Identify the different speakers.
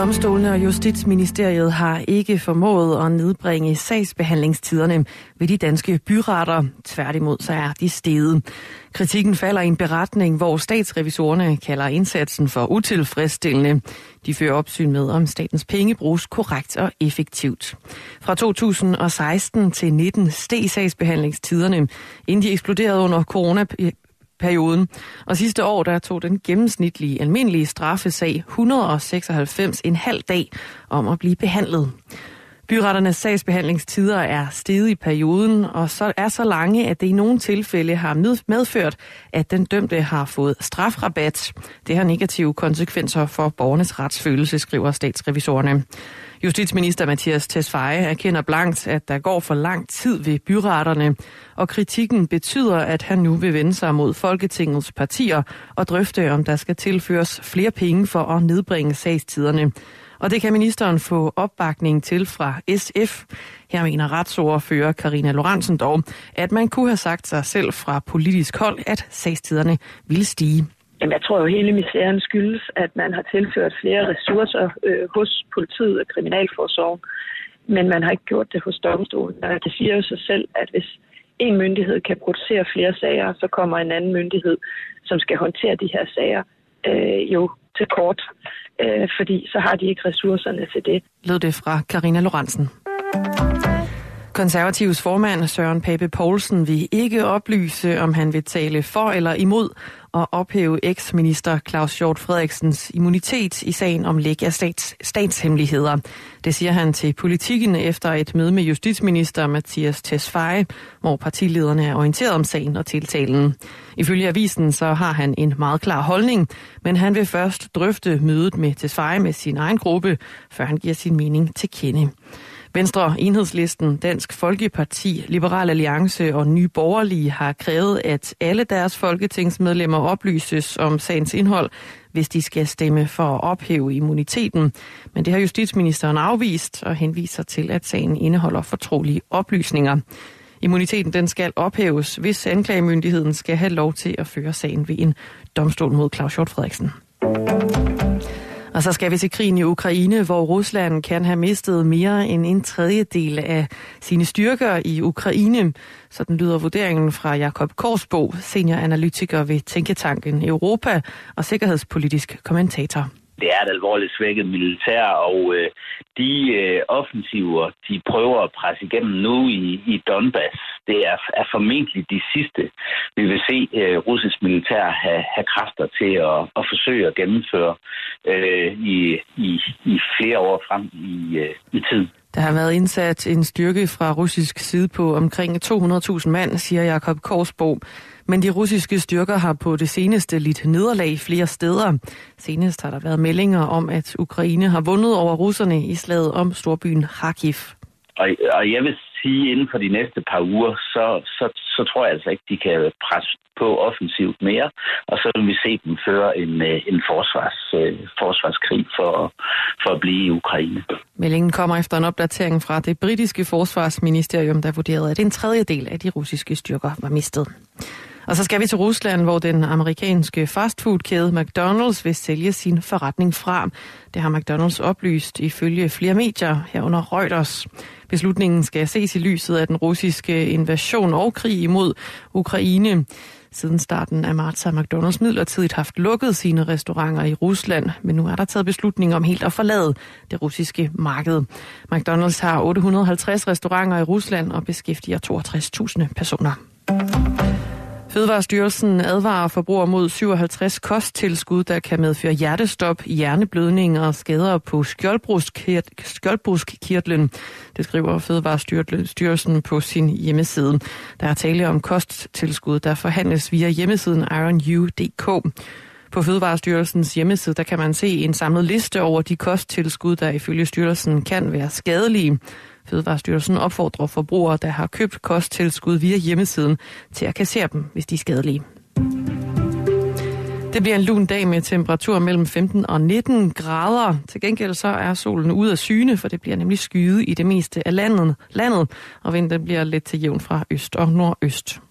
Speaker 1: Domstolene og Justitsministeriet har ikke formået at nedbringe sagsbehandlingstiderne ved de danske byretter. Tværtimod så er de steget. Kritikken falder i en beretning, hvor statsrevisorerne kalder indsatsen for utilfredsstillende. De fører opsyn med, om statens penge bruges korrekt og effektivt. Fra 2016 til 19 steg sagsbehandlingstiderne, inden de eksploderede under coronaperioden. Og sidste år der tog den gennemsnitlige almindelige straffesag 196,5 dag om at blive behandlet. Byretternes sagsbehandlingstider er steget i perioden, og så er så lange, at det i nogle tilfælde har medført, at den dømte har fået strafrabat. Det har negative konsekvenser for borgernes retsfølelse, skriver statsrevisorerne. Justitsminister Mattias Tesfaye erkender blankt, at der går for lang tid ved byretterne, og kritikken betyder, at han nu vil vende sig mod Folketingets partier og drøfte, om der skal tilføres flere penge for at nedbringe sagstiderne. Og det kan ministeren få opbakning til fra SF. Her mener retsordfører Karina Lorentzen dog, at man kunne have sagt sig selv fra politisk hold, at sagstiderne ville stige.
Speaker 2: Jamen, jeg tror jo, hele misæren skyldes, at man har tilført flere ressourcer hos politiet og kriminalforsorgen, men man har ikke gjort det hos domstolen. Og det siger jo sig selv, at hvis en myndighed kan producere flere sager, så kommer en anden myndighed, som skal håndtere de her sager, jo til kort, fordi så har de ikke ressourcerne til det.
Speaker 1: Lød det fra Karina Lorentzen. Konservativs formand Søren Pape Poulsen vil ikke oplyse, om han vil tale for eller imod at ophæve eks-minister Claus Hjort Frederiksens immunitet i sagen om læk af statshemmeligheder. Det siger han til Politikken efter et møde med justitsminister Mattias Tesfaye, hvor partilederne er orienteret om sagen og tiltalen. Ifølge avisen så har han en meget klar holdning, men han vil først drøfte mødet med Tesfaye med sin egen gruppe, før han giver sin mening til kende. Venstre, Enhedslisten, Dansk Folkeparti, Liberal Alliance og Nye Borgerlige har krævet, at alle deres folketingsmedlemmer oplyses om sagens indhold, hvis de skal stemme for at ophæve immuniteten. Men det har justitsministeren afvist og henviser til, at sagen indeholder fortrolige oplysninger. Immuniteten den skal ophæves, hvis anklagemyndigheden skal have lov til at føre sagen ved en domstol mod Claus Hjort Frederiksen. Og så skal vi til krigen i Ukraine, hvor Rusland kan have mistet mere end en tredjedel af sine styrker i Ukraine. Sådan lyder vurderingen fra Jakob Korsbo, senioranalytiker ved Tænketanken Europa og sikkerhedspolitisk kommentator.
Speaker 3: Det er et alvorligt svækket militær, og de offensiver, de prøver at presse igennem nu i Donbass, det er formentlig de sidste, vi vil se russisk militær have kræfter til at forsøge at gennemføre i flere år frem i tiden.
Speaker 1: Der har været indsat en styrke fra russisk side på omkring 200.000 mand, siger Jakob Korsbo. Men de russiske styrker har på det seneste lidt nederlag flere steder. Senest har der været meldinger om, at Ukraine har vundet over russerne i slaget om storbyen Kharkiv.
Speaker 3: Og jeg vil sige, inden for de næste par uger, så tror jeg altså ikke, de kan presse på offensivt mere. Og så vil vi se dem føre en forsvarskrig for at blive i Ukraine.
Speaker 1: Meldingen kommer efter en opdatering fra det britiske forsvarsministerium, der vurderede, at en tredjedel af de russiske styrker var mistet. Og så skal vi til Rusland, hvor den amerikanske fastfoodkæde McDonald's vil sælge sin forretning fra. Det har McDonald's oplyst ifølge flere medier herunder Reuters. Beslutningen skal ses i lyset af den russiske invasion og krig imod Ukraine. Siden starten af marts har McDonald's midlertidigt haft lukket sine restauranter i Rusland, men nu er der taget beslutning om helt at forlade det russiske marked. McDonald's har 850 restauranter i Rusland og beskæftiger 62.000 personer. Fødevarestyrelsen advarer forbrugere mod 57 kosttilskud, der kan medføre hjertestop, hjerneblødning og skader på skjoldbruskkirtlen. Det skriver Fødevarestyrelsen på sin hjemmeside. Der er tale om kosttilskud, der forhandles via hjemmesiden ironu.dk. På Fødevarestyrelsens hjemmeside der kan man se en samlet liste over de kosttilskud, der ifølge styrelsen kan være skadelige. Fødevarestyrelsen opfordrer forbrugere, der har købt kosttilskud via hjemmesiden, til at kassere dem, hvis de er skadelige. Det bliver en lun dag med temperaturer mellem 15 og 19 grader. Til gengæld så er solen ude af syne, for det bliver nemlig skyet i det meste af landet og vinden bliver lidt til jævn fra øst og nordøst.